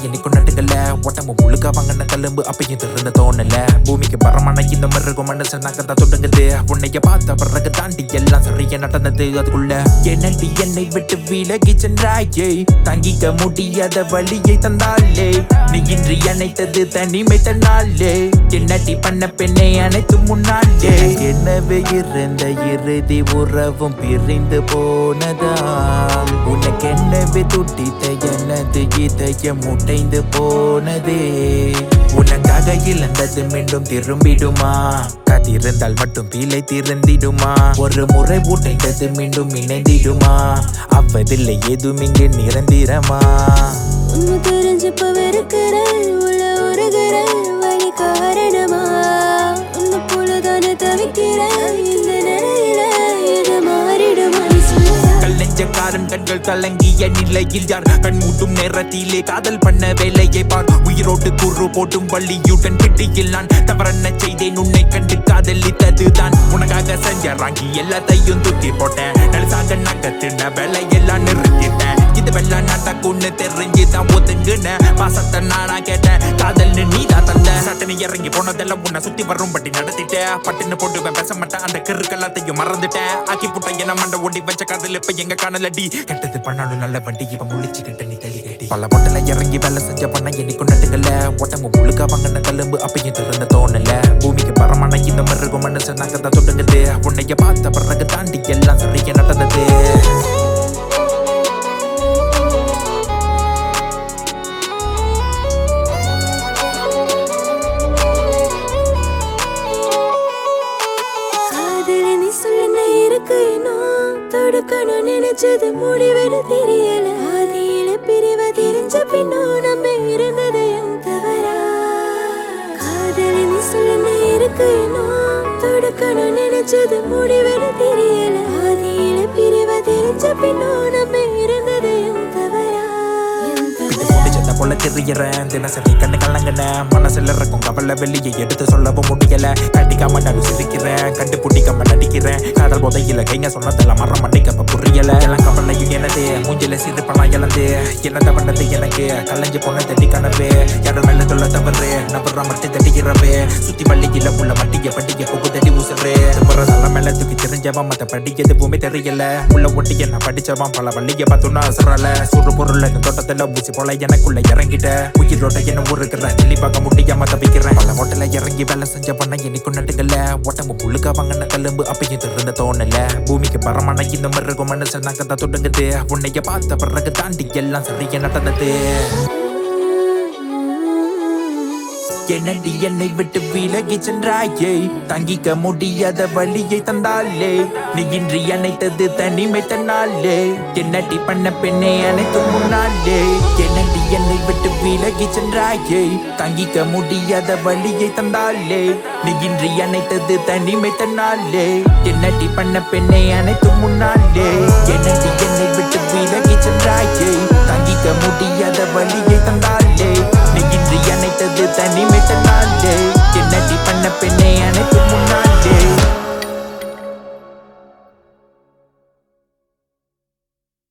என்னைக்கும் நட்டுக்கல உடம்பு முழுக்க வாங்கின கலும்பு அப்பையும் திறந்த தோணல பூமிக்கு பரமான இந்த மிருகம் மனுஷன் நகர்தான் தொடங்குது உன்னைய பார்த்த பிறகு தாண்டி எல்லாம் சரியா நடந்தது அதுக்குள்ள என்னடி என்னை விட்டு விலகி சென்றாயே தங்கிக்க முடியாத வழியை தந்தாலே நீ இன்றி அணைத்தது தனிமை தன்னாலே என்னடி பண்ண பெண்ணை அனைத்து முன்னாலே என்னவே இருந்த இறுதி உறவும் பிரிந்து போனதால் உனக்கு என்னவே துட்டித்த எனது இதயம் முட்டைந்து போனதே உனக்காக இழந்தது மீண்டும் திரும்பிடுமா காத்திருந்தால் மட்டும் பீலை திருந்திடுமா ஒரு முறை உடைந்தது மீண்டும் இணைந்திடுமா அவ்வதில்லை எதுவும் இங்கு நிரந்திரமா உன்னை தெரிஞ்சப்ப வெறுக்கிறேன் உள்ள உருகிறேன் வழி காரணமா உன்னை போலதானே தவிக்கிறேன் இந்த நிலையில இது மாறிடுமா நெஞ்சக்காரன் கண்கள் கலங்கிய நிலையில் யார் கண் மூட்டும் நேரத்திலே காதல் பண்ண வேலையை பார் உயிரோட்டு கூறு போட்டும் வள்ளியுடன் கிட்டியில் நான் தவறென்ன செய்தேன் உன்னை கண்டு காதலித்ததுதான் உனக்காக செஞ்ச ராங்கி எல்லாத்தையும் தூக்கி போட்டேன் நெல்சாக நகத்தின வேலையெல்லாம் நிறுத்திட்டேன் இது வெள்ளம் நடக்கும்னு தெரிஞ்சுதான் ஒதுங்குன பாசத்தை நானா கேட்டேன் காதல்னு நீதான் தந்த சட்டனை இறங்கி போனதெல்லாம் உன்னை சுத்தி வரும்படி நடத்திட்டேன் பட்டுன்னு போட்டுவேன் பேச மாட்டேன் அந்த கிறுக்கெல்லாத்தையும் மறந்துட்டேன் ஆக்கி புட்ட என்ன மண்ட ஓடி வச்ச காதல் இப்ப எங்க காணலடி கெட்டது பண்ணாலும் நல்ல வண்டி இப்ப முழிச்சுக்கிட்ட நீ தள்ளி கேட்டி பல பொட்டல இறங்கி வேலை செஞ்ச பண்ண என்னைக்கும் நட்டுக்கல உடம்பு முழுக்க வாங்கின கலும்பு அப்பையும் திறந்த தோணல பூமிக்கு பரமான இந்த மிருகம் மனுஷன் நகர்தான் தொடங்குது உன்னைய பார்த்த பிறகு தாண்டி எல்லாம் சரியா நடந்தது தொடுக்கணும் நினைச்சது முடிவெடு தெரியல ஆதியில பிரிவ தெரிஞ்ச பின்னும் நம்ம இருந்தது என் தவறா காதலி நீ சொல்லுன்னு இருக்கு தொடுக்கணும் நினைச்சது முடிவெடு தெரியல ஆதியில பிரிவ தெரிஞ்ச பின்னும் நம்ம இருந்தது என் தவறா போல தெரியறேன் தினசரி கண்ணு கலங்கின மனசுல இருக்கும் கவலை வெளியே எடுத்து சொல்லவும் முடியல கண்டிக்காம நான் சிரிக்கிறேன் கண்டு பிடிக்காம நடிக்கிறேன் காதல் போதையில கைங்க சொன்னதெல்லாம் மரம் மண்டிக்கப்ப புரியல எல்லாம் கவலையும் எனது மூஞ்சில சிரிப்பெல்லாம் இழந்து என்னத பண்ணது எனக்கு கலைஞ்சு போன தட்டி கனவு யாரும் மேல சொல்ல தவறு நபுற மட்டும் தட்டிக்கிறவே சுத்தி பள்ளியில உள்ள மட்டிய பண்டிகை போக்கு தட்டி ஊசுறே நல்ல மேல தூக்கி தெரிஞ்சவன் மத்த படிக்க எதுவுமே தெரியல உள்ள ஒட்டிய நான் படிச்சவன் பல வள்ளிய பார்த்தோன்னா அசரல சுறு பொருள் தோட்டத்துல ஊசி போல எனக்குள்ள இறங்கிட்ட உயிரோட என்ன ஊருக்குற சொல்லி பார்க்க முடியாம தவிக்கிறேன் பல ஹோட்டல இறங்கி வேலை செஞ்ச பண்ண என்னைக்கும் நட்டுக்கல உடம்பு முழுக்க வாங்கின கலும்பு அப்பையும் திறந்த தோணல பூமிக்கு பரமான இந்த மிருகம் மனுஷன் நகர்தான் தொடங்குது உன்னைய பார்த்த பிறகு தாண்டி எல்லாம் சரியா நடந்தது என்னடி என்னை விட்டு விலகி சென்றாயே தங்கிக்க முடியாத வழியை தந்தாலே நீ இன்றி அணைத்தது தனிமை தன்னாலே என்னடி பண்ண பெண்ணை அனைத்து முன்னாலே என்னடி என்னை விட்டு விலகி சென்றாயே தங்கிக்க முடியாத வழியை தந்தாலே நீ இன்றி அணைத்தது தனிமை தன்னாலே என்னடி பண்ண பெண்ணை அனைத்து முன்னாலே என்னடி என்னை விட்டு விலகி சென்றாயே தங்கிக்க முடியாத வழியை தந்தாலே நீ இன்றி அணைத்தது தனிமை தன்னாலே என்னடி பண்ண பெண்ணை அனைத்து முன்னாலே